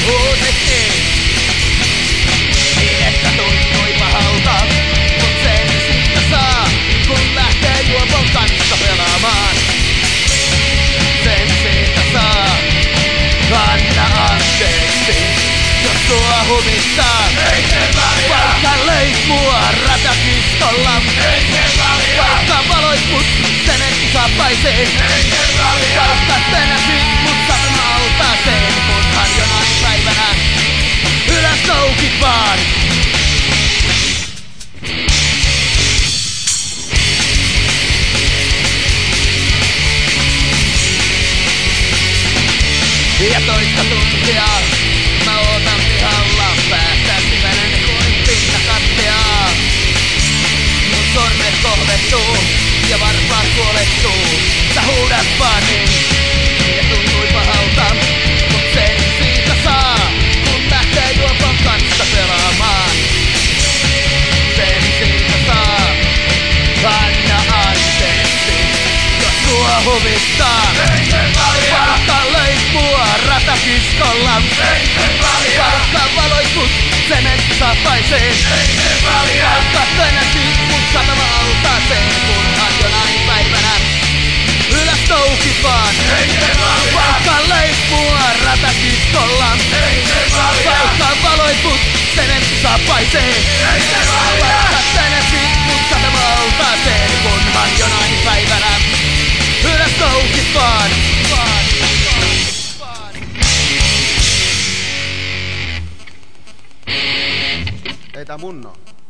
huutettiin. Niin että tuntui pahalta, mut sen siitä saa, kun lähtee juopon kanssa pelaamaan. Sen siitä saa, anna anteeksi, jos sua huvittaa. Vaikka löit mua ratakiskolla, vaikka valoit mut sementtisaappaiseen, vaikka tänäsit mut satama-altaaseen, kunhan jonain päivänä ylös noukit vaan. Ja toista tuntia mä ootan pihalla, päästään syvänä kuin pinta katteaa. Mun sormet kohvettuu ja varpaat kuolettuu. Sä huudat vaan niin, ja tuntui pahalta, mut sen siitä saa, kun lähtee juopon kanssa pelaamaan. Sen siitä saa, anna anteeksi, jos sua huvittaa. Vaikka löit mua ratakiskolla, vaikka valoit mut sementtisaappaiseen, vaikka tänäsit mut satama-altaaseen, kunhan jonain päivänä ylös noukit vaan. Vaikka löit mua ratakiskolla, vaikka valoit mut sementtisaappaiseen, vaikka tänäsit mut satama-altaaseen, kunhan jonain päivänä ylös noukit vaan. Ei tää mun oo.